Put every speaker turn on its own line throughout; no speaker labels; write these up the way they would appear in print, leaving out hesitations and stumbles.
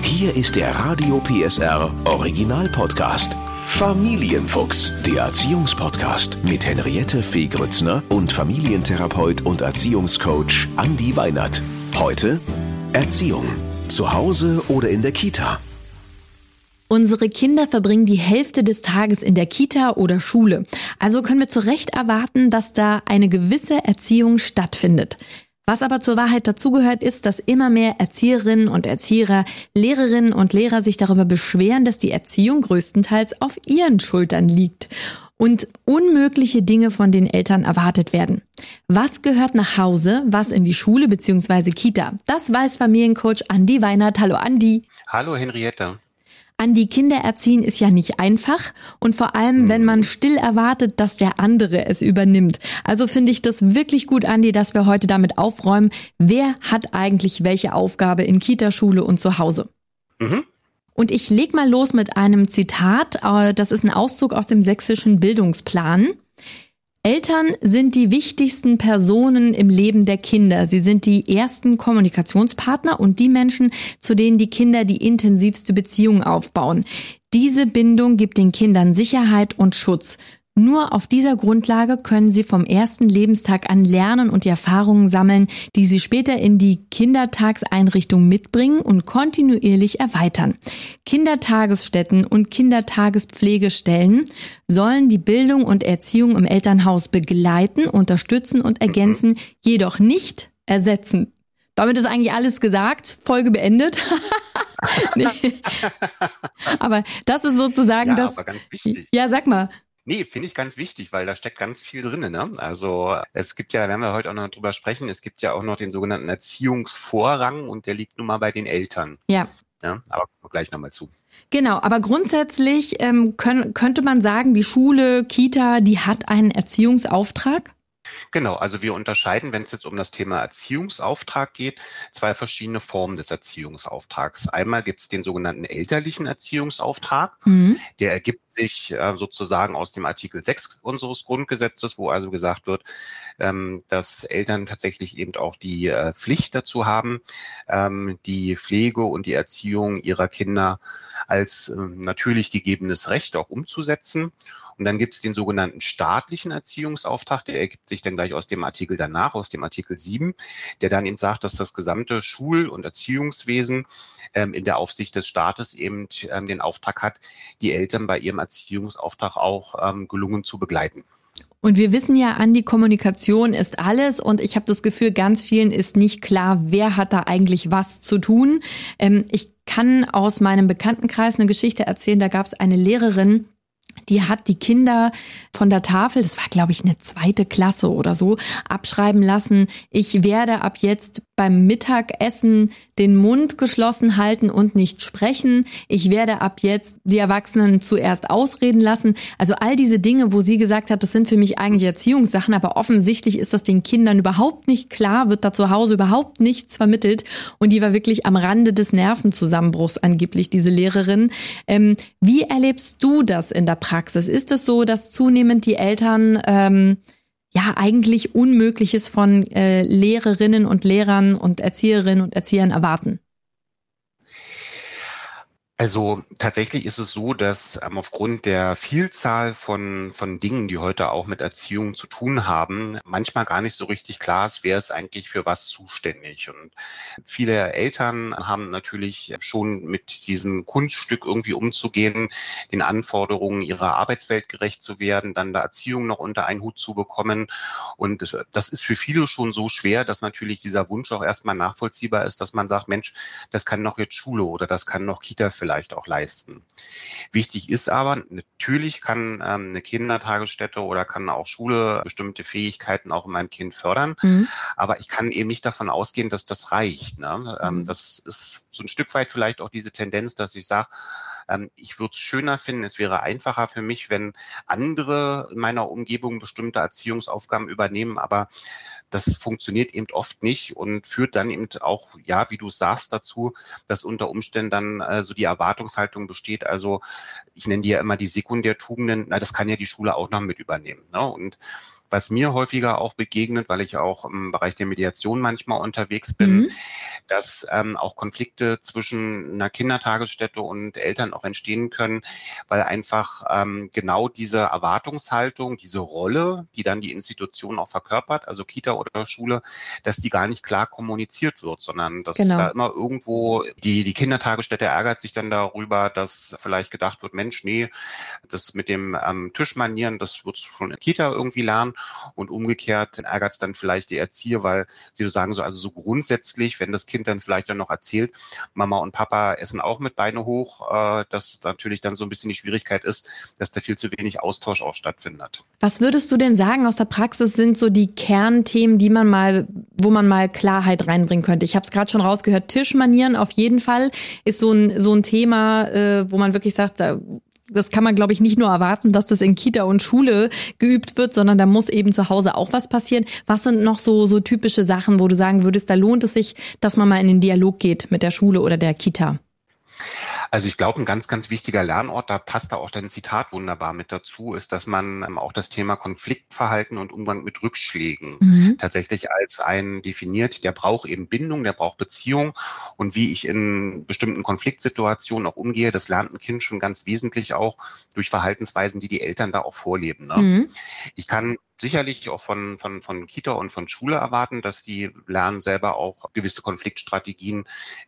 Hier ist der Radio PSR Original Podcast. Familienfuchs, der Erziehungspodcast mit Henriette Fee Grützner und Familientherapeut und Erziehungscoach Andi Weinert. Heute Erziehung. Zu Hause oder in der Kita?
Unsere Kinder verbringen die Hälfte des Tages in der Kita oder Schule. Also können wir zu Recht erwarten, dass da eine gewisse Erziehung stattfindet. Was aber zur Wahrheit dazugehört, ist, dass immer mehr Erzieherinnen und Erzieher, Lehrerinnen und Lehrer sich darüber beschweren, dass die Erziehung größtenteils auf ihren Schultern liegt und unmögliche Dinge von den Eltern erwartet werden. Was gehört nach Hause, was in die Schule bzw. Kita? Das weiß Familiencoach Andi Weinert. Hallo Andi.
Hallo Henriette.
Andi, Kinder erziehen ist ja nicht einfach und vor allem, wenn man still erwartet, dass der andere es übernimmt. Also finde ich das wirklich gut, Andi, dass wir heute damit aufräumen, wer hat eigentlich welche Aufgabe in Kita, Schule und zu Hause. Und ich leg mal los mit einem Zitat, das ist ein Auszug aus dem sächsischen Bildungsplan. Eltern sind die wichtigsten Personen im Leben der Kinder. Sie sind die ersten Kommunikationspartner und die Menschen, zu denen die Kinder die intensivste Beziehung aufbauen. Diese Bindung gibt den Kindern Sicherheit und Schutz. Nur auf dieser Grundlage können sie vom ersten Lebenstag an lernen und die Erfahrungen sammeln, die sie später in die Kindertagseinrichtung mitbringen und kontinuierlich erweitern. Kindertagesstätten und Kindertagespflegestellen sollen die Bildung und Erziehung im Elternhaus begleiten, unterstützen und ergänzen, jedoch nicht ersetzen. Damit ist eigentlich alles gesagt, Folge beendet. Nee. Aber das ist sozusagen das.
Aber ganz wichtig.
Ja, sag mal.
Nee, finde ich ganz wichtig, weil da steckt ganz viel drin, ne? Also es gibt ja, wenn wir heute auch noch drüber sprechen, es gibt ja auch noch den sogenannten Erziehungsvorrang und der liegt nun mal bei den Eltern.
Ja.
Ja, aber gleich nochmal zu.
Genau, aber grundsätzlich könnte man sagen, die Schule, Kita, die hat einen Erziehungsauftrag?
Genau, also wir unterscheiden, wenn es jetzt um das Thema Erziehungsauftrag geht, zwei verschiedene Formen des Erziehungsauftrags. Einmal gibt es den sogenannten elterlichen Erziehungsauftrag. Der ergibt sich sozusagen aus dem Artikel 6 unseres Grundgesetzes, wo also gesagt wird, dass Eltern tatsächlich eben auch die Pflicht dazu haben, die Pflege und die Erziehung ihrer Kinder als natürlich gegebenes Recht auch umzusetzen. Und dann gibt es den sogenannten staatlichen Erziehungsauftrag, der ergibt sich dann gleich aus dem Artikel danach, aus dem Artikel 7, der dann eben sagt, dass das gesamte Schul- und Erziehungswesen in der Aufsicht des Staates eben den Auftrag hat, die Eltern bei ihrem Erziehungsauftrag auch gelungen zu begleiten.
Und wir wissen ja, Andi, Kommunikation ist alles und ich habe das Gefühl, ganz vielen ist nicht klar, wer hat da eigentlich was zu tun. Ich kann aus meinem Bekanntenkreis eine Geschichte erzählen, da gab es eine Lehrerin, die hat die Kinder von der Tafel, das war glaube ich eine 2. Klasse oder so, abschreiben lassen, ich werde ab jetzt beim Mittagessen den Mund geschlossen halten und nicht sprechen. Ich werde ab jetzt die Erwachsenen zuerst ausreden lassen. Also all diese Dinge, wo sie gesagt hat, das sind für mich eigentlich Erziehungssachen, aber offensichtlich ist das den Kindern überhaupt nicht klar, wird da zu Hause überhaupt nichts vermittelt. Und die war wirklich am Rande des Nervenzusammenbruchs angeblich, diese Lehrerin. Wie erlebst du das in der Praxis? Ist es so, dass zunehmend die Eltern eigentlich Unmögliches von Lehrerinnen und Lehrern und Erzieherinnen und Erziehern erwarten?
Also tatsächlich ist es so, dass aufgrund der Vielzahl von Dingen, die heute auch mit Erziehung zu tun haben, manchmal gar nicht so richtig klar ist, wer ist eigentlich für was zuständig. Und viele Eltern haben natürlich schon mit diesem Kunststück irgendwie umzugehen, den Anforderungen ihrer Arbeitswelt gerecht zu werden, dann der Erziehung noch unter einen Hut zu bekommen. Und das ist für viele schon so schwer, dass natürlich dieser Wunsch auch erstmal nachvollziehbar ist, dass man sagt, Mensch, das kann noch jetzt Schule oder das kann noch Kita vielleicht auch leisten. Wichtig ist aber, natürlich kann eine Kindertagesstätte oder kann auch Schule bestimmte Fähigkeiten auch in meinem Kind fördern, aber ich kann eben nicht davon ausgehen, dass das reicht. Ne? Das ist so ein Stück weit vielleicht auch diese Tendenz, dass ich sage, Ich würde es schöner finden, es wäre einfacher für mich, wenn andere in meiner Umgebung bestimmte Erziehungsaufgaben übernehmen, aber das funktioniert eben oft nicht und führt dann eben auch, ja, wie du sagst, dazu, dass unter Umständen dann so die Erwartungshaltung besteht. Also ich nenne die ja immer die Sekundärtugenden, das kann ja die Schule auch noch mit übernehmen. Ne? Und was mir häufiger auch begegnet, weil ich auch im Bereich der Mediation manchmal unterwegs bin, dass auch Konflikte zwischen einer Kindertagesstätte und Eltern auch entstehen können, weil einfach genau diese Erwartungshaltung, diese Rolle, die dann die Institution auch verkörpert, also Kita oder Schule, dass die gar nicht klar kommuniziert wird, sondern dass da immer irgendwo die Kindertagesstätte ärgert sich dann darüber, dass vielleicht gedacht wird, Mensch, nee, das mit dem Tischmanieren, das wird schon in Kita irgendwie lernen. Und umgekehrt ärgert es dann vielleicht die Erzieher, weil sie so sagen, also so grundsätzlich, wenn das Kind dann vielleicht dann noch erzählt, Mama und Papa essen auch mit Beine hoch, dass natürlich dann so ein bisschen die Schwierigkeit ist, dass da viel zu wenig Austausch auch stattfindet.
Was würdest du denn sagen aus der Praxis sind so die Kernthemen, wo man mal Klarheit reinbringen könnte? Ich habe es gerade schon rausgehört, Tischmanieren auf jeden Fall ist so ein Thema, wo man wirklich sagt, das kann man, glaube ich, nicht nur erwarten, dass das in Kita und Schule geübt wird, sondern da muss eben zu Hause auch was passieren. Was sind noch so typische Sachen, wo du sagen würdest, da lohnt es sich, dass man mal in den Dialog geht mit der Schule oder der Kita?
Also ich glaube, ein ganz, ganz wichtiger Lernort, da passt da auch dein Zitat wunderbar mit dazu, ist, dass man auch das Thema Konfliktverhalten und Umgang mit Rückschlägen tatsächlich als einen definiert, der braucht eben Bindung, der braucht Beziehung und wie ich in bestimmten Konfliktsituationen auch umgehe, das lernt ein Kind schon ganz wesentlich auch durch Verhaltensweisen, die die Eltern da auch vorleben. Ne? Ich kann sicherlich auch von Kita und von Schule erwarten, dass die lernen, selber auch gewisse Konfliktstrategien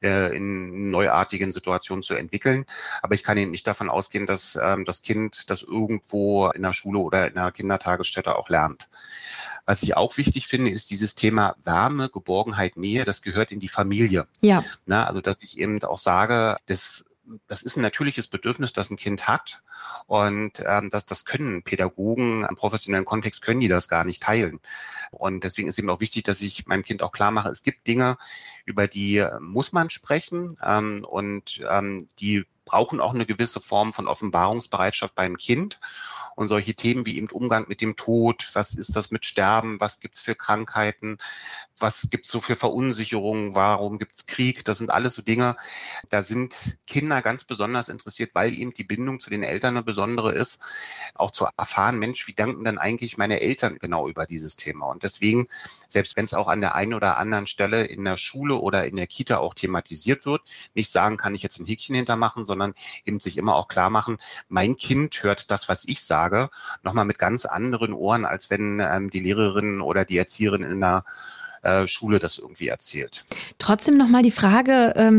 in neuartigen Situationen zu entwickeln. Aber ich kann eben nicht davon ausgehen, dass das Kind das irgendwo in der Schule oder in der Kindertagesstätte auch lernt. Was ich auch wichtig finde, ist dieses Thema Wärme, Geborgenheit, Nähe. Das gehört in die Familie.
Ja.
Also dass ich eben auch sage, das ist ein natürliches Bedürfnis, das ein Kind hat und das können Pädagogen im professionellen Kontext, können die das gar nicht teilen. Und deswegen ist eben auch wichtig, dass ich meinem Kind auch klar mache, es gibt Dinge, über die muss man sprechen und die brauchen auch eine gewisse Form von Offenbarungsbereitschaft beim Kind. Und solche Themen wie eben Umgang mit dem Tod, was ist das mit Sterben, was gibt's für Krankheiten, was gibt's so für Verunsicherungen, warum gibt's Krieg, das sind alles so Dinge, da sind Kinder ganz besonders interessiert, weil eben die Bindung zu den Eltern eine besondere ist, auch zu erfahren, Mensch, wie denken denn eigentlich meine Eltern genau über dieses Thema? Und deswegen, selbst wenn es auch an der einen oder anderen Stelle in der Schule oder in der Kita auch thematisiert wird, nicht sagen, kann ich jetzt ein Häkchen hintermachen, sondern eben sich immer auch klar machen, mein Kind hört das, was ich sage, nochmal mit ganz anderen Ohren, als wenn die Lehrerin oder die Erzieherin in der Schule das irgendwie erzählt.
Trotzdem nochmal die Frage,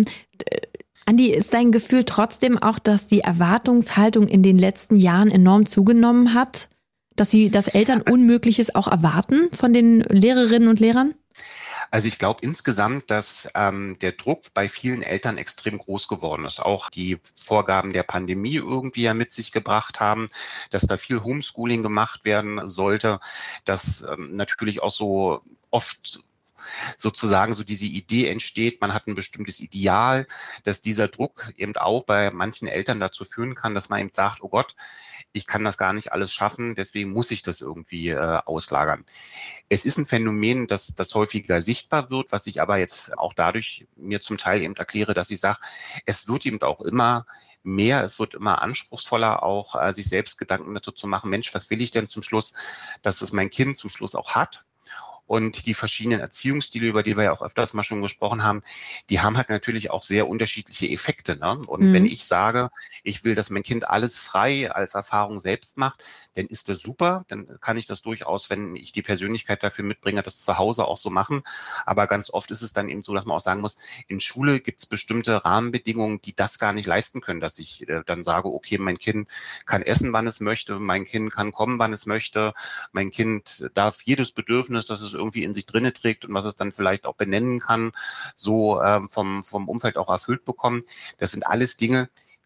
Andi, ist dein Gefühl trotzdem auch, dass die Erwartungshaltung in den letzten Jahren enorm zugenommen hat? Dass Eltern Unmögliches auch erwarten von den Lehrerinnen und Lehrern?
Also ich glaube insgesamt, dass der Druck bei vielen Eltern extrem groß geworden ist. Auch die Vorgaben der Pandemie irgendwie ja mit sich gebracht haben, dass da viel Homeschooling gemacht werden sollte, dass natürlich auch so oft sozusagen so diese Idee entsteht, man hat ein bestimmtes Ideal, dass dieser Druck eben auch bei manchen Eltern dazu führen kann, dass man eben sagt, oh Gott, ich kann das gar nicht alles schaffen, deswegen muss ich das irgendwie auslagern. Es ist ein Phänomen, das häufiger sichtbar wird, was ich aber jetzt auch dadurch mir zum Teil eben erkläre, dass ich sage, es wird eben auch immer mehr, es wird immer anspruchsvoller, auch sich selbst Gedanken dazu zu machen, Mensch, was will ich denn zum Schluss, dass es mein Kind zum Schluss auch hat? Und die verschiedenen Erziehungsstile, über die wir ja auch öfters mal schon gesprochen haben, die haben halt natürlich auch sehr unterschiedliche Effekte. Ne? Und wenn ich sage, ich will, dass mein Kind alles frei als Erfahrung selbst macht, dann ist das super. Dann kann ich das durchaus, wenn ich die Persönlichkeit dafür mitbringe, das zu Hause auch so machen. Aber ganz oft ist es dann eben so, dass man auch sagen muss, in Schule gibt es bestimmte Rahmenbedingungen, die das gar nicht leisten können, dass ich dann sage, okay, mein Kind kann essen, wann es möchte, mein Kind kann kommen, wann es möchte, mein Kind darf jedes Bedürfnis, das es irgendwie in sich drinne trägt und was es dann vielleicht auch benennen kann, so vom Umfeld auch erfüllt bekommen. Das sind alles Dinge,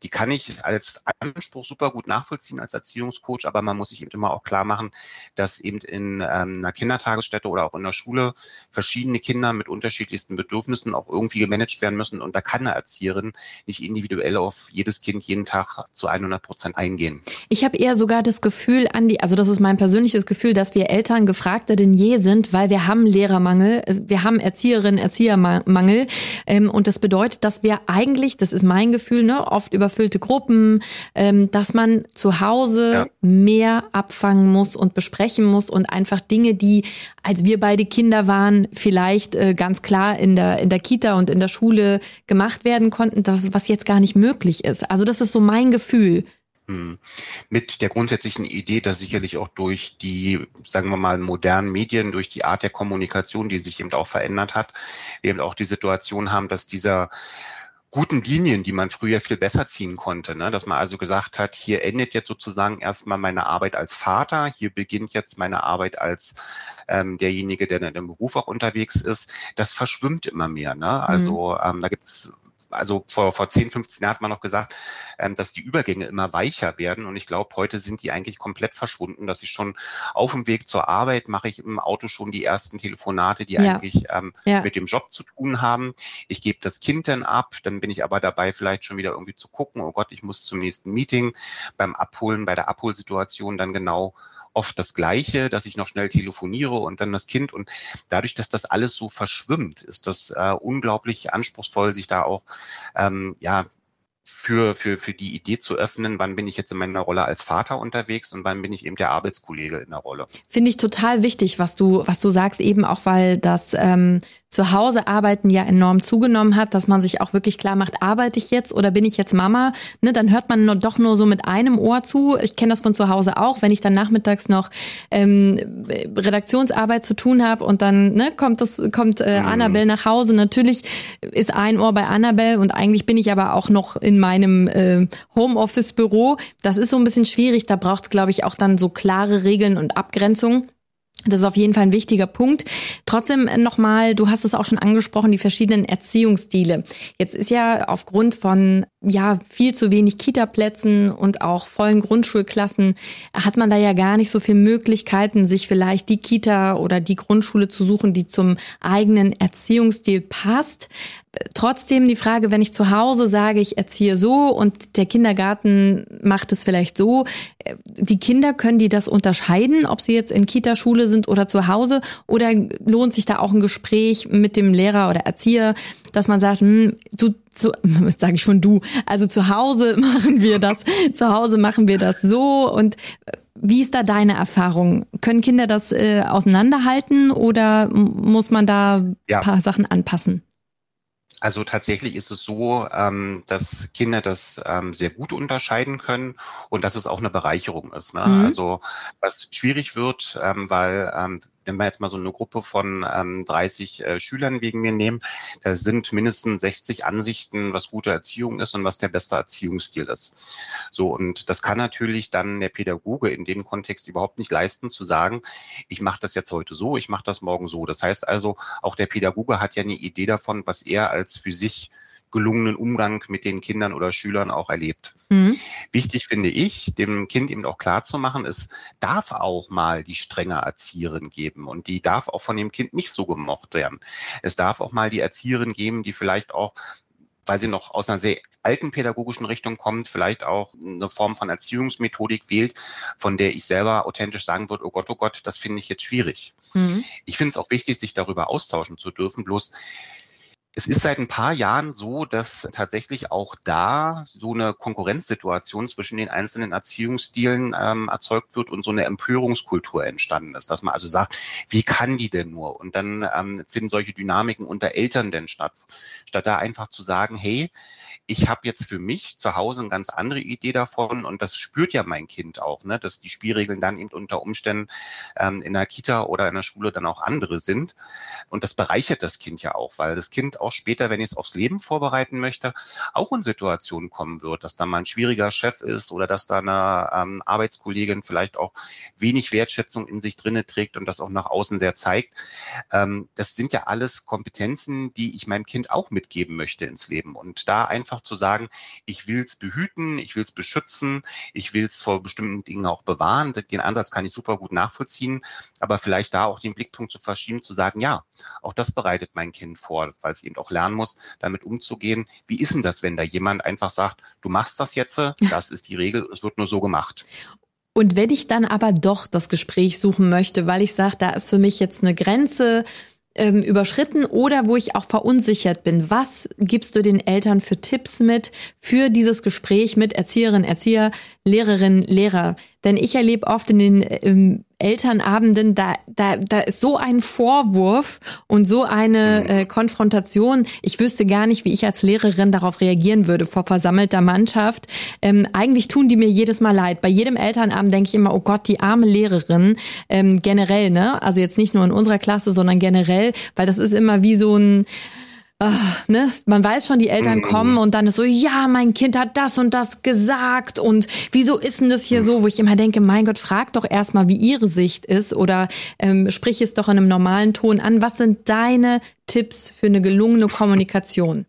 Die kann ich als Anspruch super gut nachvollziehen als Erziehungscoach, aber man muss sich eben immer auch klar machen, dass eben in einer Kindertagesstätte oder auch in der Schule verschiedene Kinder mit unterschiedlichsten Bedürfnissen auch irgendwie gemanagt werden müssen. Und da kann eine Erzieherin nicht individuell auf jedes Kind jeden Tag zu 100% eingehen.
Ich habe eher sogar das Gefühl, Andi, also das ist mein persönliches Gefühl, dass wir Eltern gefragter denn je sind, weil wir haben Lehrermangel, wir haben Erziehermangel. Und das bedeutet, dass wir eigentlich, das ist mein Gefühl, ne, oft überfüllte Gruppen, dass man zu Hause mehr abfangen muss und besprechen muss und einfach Dinge, die, als wir beide Kinder waren, vielleicht ganz klar in der Kita und in der Schule gemacht werden konnten, was jetzt gar nicht möglich ist. Also das ist so mein Gefühl.
Mit der grundsätzlichen Idee, dass sicherlich auch durch die, sagen wir mal, modernen Medien, durch die Art der Kommunikation, die sich eben auch verändert hat, wir eben auch die Situation haben, dass dieser guten Linien, die man früher viel besser ziehen konnte, ne? Dass man also gesagt hat, hier endet jetzt sozusagen erstmal meine Arbeit als Vater, hier beginnt jetzt meine Arbeit als derjenige, der in dem Beruf auch unterwegs ist, das verschwimmt immer mehr. Ne? Also da gibt's vor 10, 15 Jahren hat man noch gesagt, dass die Übergänge immer weicher werden. Und ich glaube, heute sind die eigentlich komplett verschwunden, dass ich schon auf dem Weg zur Arbeit mache ich im Auto schon die ersten Telefonate, die eigentlich mit dem Job zu tun haben. Ich gebe das Kind dann ab, dann bin ich aber dabei, vielleicht schon wieder irgendwie zu gucken, oh Gott, ich muss zum nächsten Meeting. Beim Abholen, bei der Abholsituation dann genau oft das Gleiche, dass ich noch schnell telefoniere und dann das Kind. Und dadurch, dass das alles so verschwimmt, ist das unglaublich anspruchsvoll, sich da auch für die Idee zu öffnen, wann bin ich jetzt in meiner Rolle als Vater unterwegs und wann bin ich eben der Arbeitskollege in der Rolle.
Finde ich total wichtig, was du sagst, eben auch, weil das zu Hause arbeiten ja enorm zugenommen hat, dass man sich auch wirklich klar macht, arbeite ich jetzt oder bin ich jetzt Mama? Ne, dann hört man doch nur so mit einem Ohr zu. Ich kenne das von zu Hause auch, wenn ich dann nachmittags noch Redaktionsarbeit zu tun habe und dann kommt Annabelle nach Hause. Natürlich ist ein Ohr bei Annabelle und eigentlich bin ich aber auch noch in meinem Homeoffice-Büro. Das ist so ein bisschen schwierig. Da braucht es, glaube ich, auch dann so klare Regeln und Abgrenzung. Das ist auf jeden Fall ein wichtiger Punkt. Trotzdem nochmal, du hast es auch schon angesprochen, die verschiedenen Erziehungsstile. Jetzt ist ja aufgrund von viel zu wenig Kita-Plätzen und auch vollen Grundschulklassen, hat man da ja gar nicht so viele Möglichkeiten, sich vielleicht die Kita oder die Grundschule zu suchen, die zum eigenen Erziehungsstil passt. Trotzdem die Frage, wenn ich zu Hause sage, ich erziehe so und der Kindergarten macht es vielleicht so, die Kinder, können die das unterscheiden, ob sie jetzt in Kita-Schule sind oder zu Hause, oder lohnt sich da auch ein Gespräch mit dem Lehrer oder Erzieher, dass man sagt, also zu Hause machen wir das so. Und wie ist da deine Erfahrung? Können Kinder das auseinanderhalten oder muss man da ein paar Sachen anpassen?
Also tatsächlich ist es so, dass Kinder das sehr gut unterscheiden können und dass es auch eine Bereicherung ist. Ne? Also was schwierig wird, weil wenn wir jetzt mal so eine Gruppe von 30 Schülern wegen mir nehmen, da sind mindestens 60 Ansichten, was gute Erziehung ist und was der beste Erziehungsstil ist. So, und das kann natürlich dann der Pädagoge in dem Kontext überhaupt nicht leisten, zu sagen, ich mache das jetzt heute so, ich mache das morgen so. Das heißt also, auch der Pädagoge hat ja eine Idee davon, was er als für sich gelungenen Umgang mit den Kindern oder Schülern auch erlebt. Wichtig finde ich, dem Kind eben auch klar zu machen, es darf auch mal die strenge Erzieherin geben und die darf auch von dem Kind nicht so gemocht werden. Es darf auch mal die Erzieherin geben, die vielleicht auch, weil sie noch aus einer sehr alten pädagogischen Richtung kommt, vielleicht auch eine Form von Erziehungsmethodik wählt, von der ich selber authentisch sagen würde, oh Gott, das finde ich jetzt schwierig. Ich finde es auch wichtig, sich darüber austauschen zu dürfen, bloß es ist seit ein paar Jahren so, dass tatsächlich auch da so eine Konkurrenzsituation zwischen den einzelnen Erziehungsstilen erzeugt wird und so eine Empörungskultur entstanden ist, dass man also sagt, wie kann die denn nur? Und dann finden solche Dynamiken unter Eltern denn statt, statt da einfach zu sagen, hey, ich habe jetzt für mich zu Hause eine ganz andere Idee davon und das spürt ja mein Kind auch, ne, dass die Spielregeln dann eben unter Umständen in der Kita oder in der Schule dann auch andere sind. Und das bereichert das Kind ja auch, weil das Kind auch später, wenn ich es aufs Leben vorbereiten möchte, auch in Situationen kommen wird, dass da mal ein schwieriger Chef ist oder dass da eine Arbeitskollegin vielleicht auch wenig Wertschätzung in sich drinne trägt und das auch nach außen sehr zeigt. Das sind ja alles Kompetenzen, die ich meinem Kind auch mitgeben möchte ins Leben. Und da einfach einfach zu sagen, ich will es behüten, ich will es beschützen, ich will es vor bestimmten Dingen auch bewahren. Den Ansatz kann ich super gut nachvollziehen, aber vielleicht da auch den Blickpunkt zu verschieben, zu sagen, ja, auch das bereitet mein Kind vor, weil es eben auch lernen muss, damit umzugehen. Wie ist denn das, wenn da jemand einfach sagt, du machst das jetzt, das ist die Regel, es wird nur so gemacht.
Und wenn ich dann aber doch das Gespräch suchen möchte, weil ich sage, da ist für mich jetzt eine Grenze überschritten oder wo ich auch verunsichert bin, was gibst du den Eltern für Tipps mit für dieses Gespräch mit Erzieherinnen, Erzieher, Lehrerinnen, Lehrer? Denn ich erlebe oft in den Elternabenden, da ist so ein Vorwurf und so eine Konfrontation. Ich wüsste gar nicht, wie ich als Lehrerin darauf reagieren würde vor versammelter Mannschaft. Eigentlich tun die mir jedes Mal leid. Bei jedem Elternabend denke ich immer, oh Gott, die arme Lehrerin. Generell, ne? Also jetzt nicht nur in unserer Klasse, sondern generell, weil das ist immer wie so ein man weiß schon, die Eltern kommen und dann ist so, ja, mein Kind hat das und das gesagt und wieso ist denn das hier so, wo ich immer denke, mein Gott, frag doch erstmal, wie ihre Sicht ist oder sprich es doch in einem normalen Ton an. Was sind deine Tipps für eine gelungene Kommunikation?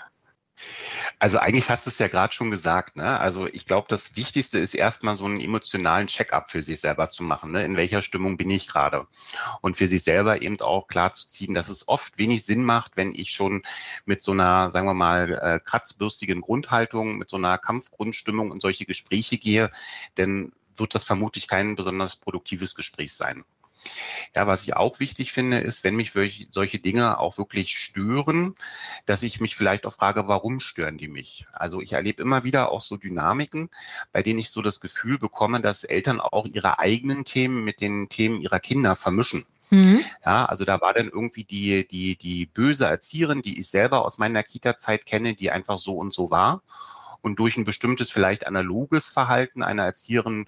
Also eigentlich hast du es ja gerade schon gesagt, ne? Also ich glaube, das Wichtigste ist erstmal so einen emotionalen Check-up für sich selber zu machen, ne? In welcher Stimmung bin ich gerade? Und für sich selber eben auch klar zu ziehen, dass es oft wenig Sinn macht, wenn ich schon mit so einer, sagen wir mal, kratzbürstigen Grundhaltung, mit so einer Kampfgrundstimmung in solche Gespräche gehe, dann wird das vermutlich kein besonders produktives Gespräch sein. Ja, was ich auch wichtig finde, ist, wenn mich solche Dinge auch wirklich stören, dass ich mich vielleicht auch frage, warum stören die mich? Also ich erlebe immer wieder auch so Dynamiken, bei denen ich so das Gefühl bekomme, dass Eltern auch ihre eigenen Themen mit den Themen ihrer Kinder vermischen. Ja, also da war dann irgendwie die böse Erzieherin, die ich selber aus meiner Kita-Zeit kenne, die einfach so und so war. Und durch ein bestimmtes, vielleicht analoges Verhalten einer Erzieherin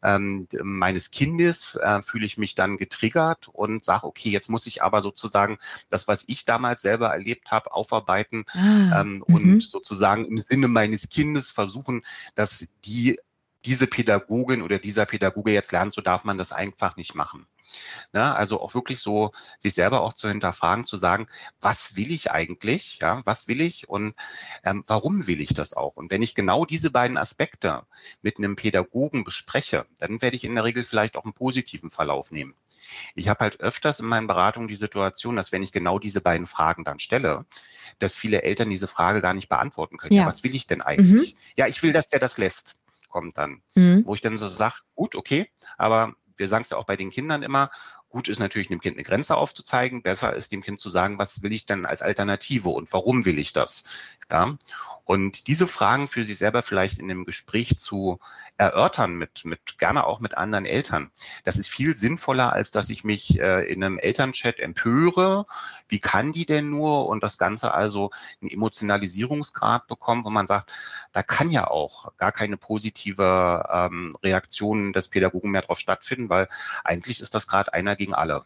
meines Kindes fühle ich mich dann getriggert und sage, okay, jetzt muss ich aber sozusagen das, was ich damals selber erlebt habe, aufarbeiten und sozusagen im Sinne meines Kindes versuchen, dass diese Pädagogin oder dieser Pädagoge jetzt lernt, so darf man das einfach nicht machen. Na, also auch wirklich so sich selber auch zu hinterfragen, zu sagen, was will ich eigentlich? Ja, was will ich und warum will ich das auch? Und wenn ich genau diese beiden Aspekte mit einem Pädagogen bespreche, dann werde ich in der Regel vielleicht auch einen positiven Verlauf nehmen. Ich habe halt öfters in meinen Beratungen die Situation, dass wenn ich genau diese beiden Fragen dann stelle, dass viele Eltern diese Frage gar nicht beantworten können. Ja, was will ich denn eigentlich? Ja, ich will, dass der das lässt, kommt dann. Wo ich dann so sage, gut, okay, aber wir sagen es ja auch bei den Kindern immer, gut ist natürlich dem Kind eine Grenze aufzuzeigen, besser ist dem Kind zu sagen, was will ich denn als Alternative und warum will ich das? Ja? Und diese Fragen für sich selber vielleicht in dem Gespräch zu erörtern, mit gerne auch mit anderen Eltern, das ist viel sinnvoller, als dass ich mich in einem Elternchat empöre. Wie kann die denn nur? Und das Ganze also einen Emotionalisierungsgrad bekommt, wo man sagt, da kann ja auch gar keine positive Reaktion des Pädagogen mehr drauf stattfinden, weil eigentlich ist das gerade einer gegen alle.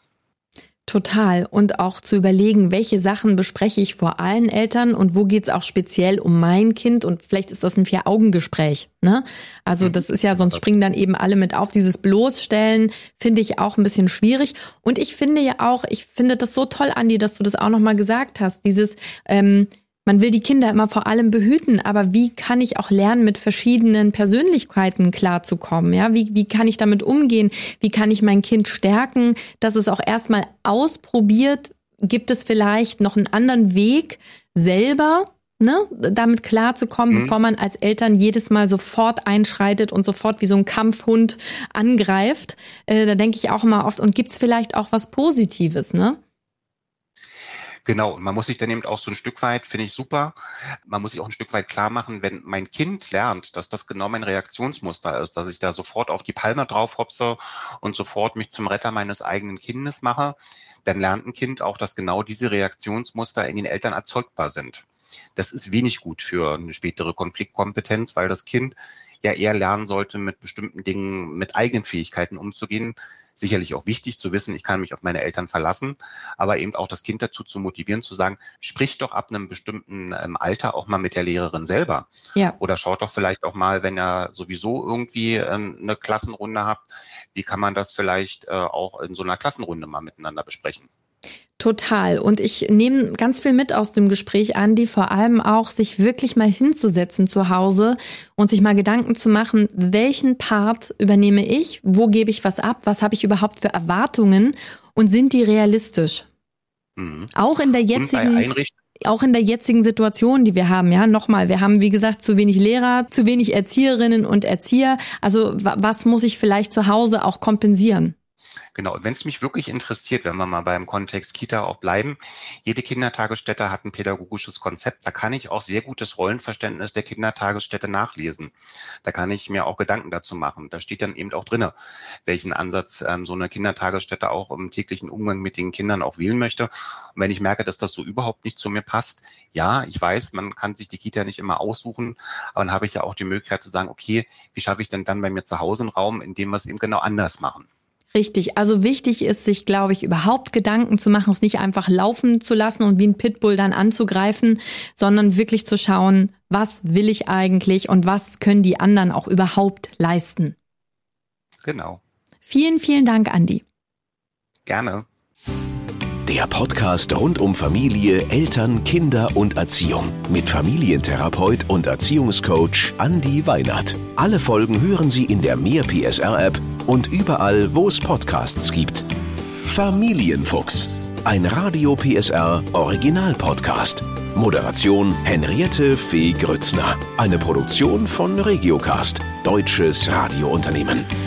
Total. Und auch zu überlegen, welche Sachen bespreche ich vor allen Eltern und wo geht's auch speziell um mein Kind und vielleicht ist das ein 4-Augen-Gespräch, ne? Also das ist ja, sonst springen dann eben alle mit auf. Dieses Bloßstellen finde ich auch ein bisschen schwierig. Und ich finde das so toll, Andi, dass du das auch nochmal gesagt hast, dieses, man will die Kinder immer vor allem behüten, aber wie kann ich auch lernen, mit verschiedenen Persönlichkeiten klarzukommen? Ja, wie kann ich damit umgehen? Wie kann ich mein Kind stärken, dass es auch erstmal ausprobiert? Gibt es vielleicht noch einen anderen Weg selber, ne, damit klarzukommen, bevor man als Eltern jedes Mal sofort einschreitet und sofort wie so ein Kampfhund angreift? Da denke ich auch immer oft, und gibt's vielleicht auch was Positives, ne?
Genau, und man muss sich dann eben auch so ein Stück weit, finde ich super, man muss sich auch ein Stück weit klar machen, wenn mein Kind lernt, dass das genau mein Reaktionsmuster ist, dass ich da sofort auf die Palme drauf hopse und sofort mich zum Retter meines eigenen Kindes mache, dann lernt ein Kind auch, dass genau diese Reaktionsmuster in den Eltern erzeugbar sind. Das ist wenig gut für eine spätere Konfliktkompetenz, weil das Kind ja eher lernen sollte, mit bestimmten Dingen, mit eigenen Fähigkeiten umzugehen. Sicherlich auch wichtig zu wissen, ich kann mich auf meine Eltern verlassen, aber eben auch das Kind dazu zu motivieren, zu sagen, sprich doch ab einem bestimmten Alter auch mal mit der Lehrerin selber. Ja. Oder schaut doch vielleicht auch mal, wenn ihr sowieso irgendwie eine Klassenrunde habt, wie kann man das vielleicht auch in so einer Klassenrunde mal miteinander besprechen?
Total. Und ich nehme ganz viel mit aus dem Gespräch, Andi, vor allem auch, sich wirklich mal hinzusetzen zu Hause und sich mal Gedanken zu machen, welchen Part übernehme ich, wo gebe ich was ab, was habe ich überhaupt für Erwartungen und sind die realistisch? Auch in der jetzigen Situation, die wir haben, ja, nochmal, wir haben, wie gesagt, zu wenig Lehrer, zu wenig Erzieherinnen und Erzieher. Also was muss ich vielleicht zu Hause auch kompensieren?
Genau, und wenn es mich wirklich interessiert, wenn wir mal beim Kontext Kita auch bleiben, jede Kindertagesstätte hat ein pädagogisches Konzept. Da kann ich auch sehr gutes Rollenverständnis der Kindertagesstätte nachlesen. Da kann ich mir auch Gedanken dazu machen. Da steht dann eben auch drin, welchen Ansatz so eine Kindertagesstätte auch im täglichen Umgang mit den Kindern auch wählen möchte. Und wenn ich merke, dass das so überhaupt nicht zu mir passt, ja, ich weiß, man kann sich die Kita nicht immer aussuchen, aber dann habe ich ja auch die Möglichkeit zu sagen, okay, wie schaffe ich denn dann bei mir zu Hause einen Raum, in dem wir es eben genau anders machen?
Richtig, also wichtig ist, sich, glaube ich, überhaupt Gedanken zu machen, es nicht einfach laufen zu lassen und wie ein Pitbull dann anzugreifen, sondern wirklich zu schauen, was will ich eigentlich und was können die anderen auch überhaupt leisten.
Genau.
Vielen, vielen Dank, Andi.
Gerne.
Der Podcast rund um Familie, Eltern, Kinder und Erziehung mit Familientherapeut und Erziehungscoach Andi Weinert. Alle Folgen hören Sie in der Mehr PSR-App und überall, wo es Podcasts gibt. Familienfuchs, ein Radio PSR Original-Podcast. Moderation Henriette Fee Grützner. Eine Produktion von Regiocast, deutsches Radiounternehmen.